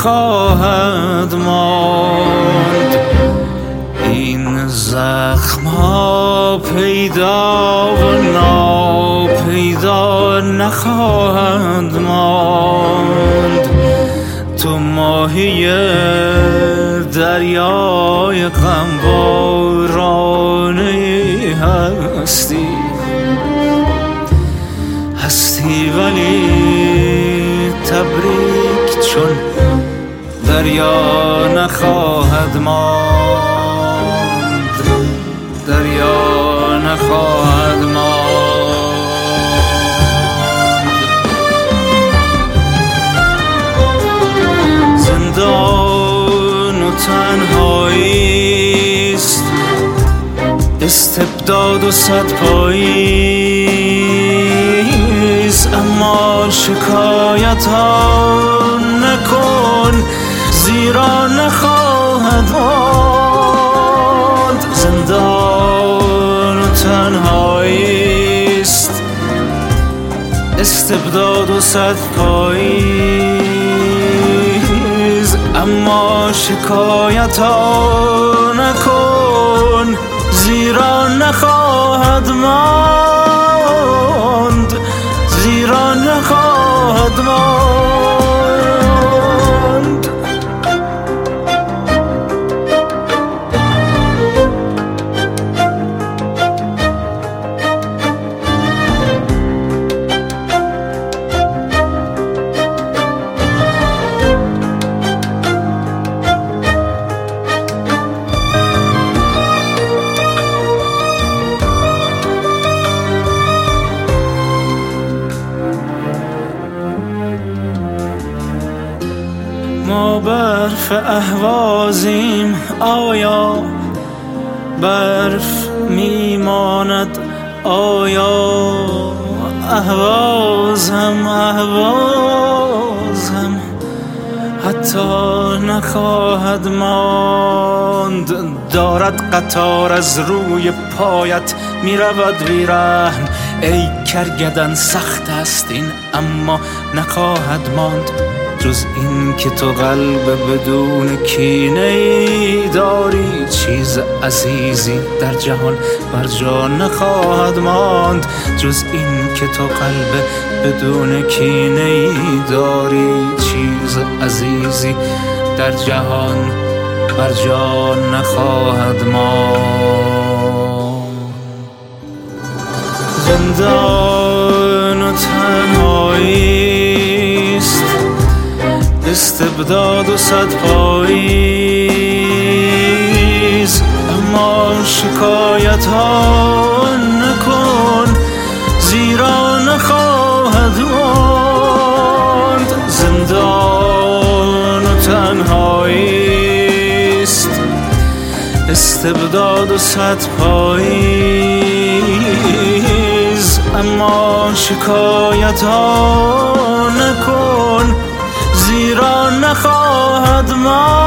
نخواهد ماند. این زخم‌ها پیدا و ناپیدا نخواهد ماند. تو ماهی دریای غمبارانه هستی ولی تبریک چون دریا نخواهد ماند. دریا نخواهد ماند. زندان و تنهاییست، استبداد و صدپاییست، اما شکایت ها نکن زیرا نخواهد ماند. زندان و تنهاییست، استبداد و صدپاییست، اما شکایت ها نکن زیرا نخواهد ماند. زیرا نخواهد ماند. ما برف اهوازیم، آیا برف میماند؟ آیا اهوازم حتی نخواهد ماند. دارد قطار از روی پایت میرود بیرحم، ای کرگدن سخت است این اما نخواهد ماند. جز این که تو قلب بدون کینه ای داری، چیز عزیزی در جهان بر جا نخواهد ماند. جز این که تو قلب بدون کینه ای داری، چیز عزیزی در جهان بر جا نخواهد ماند. زندان و تنهاییست، استبداد و صدپاییست، اما شکایت ها نکن زیرا نخواهد ماند. زندان و تنهاییست، استبداد و صدپاییست، اما شکایت ها نکن زیرا نخواهد ماند.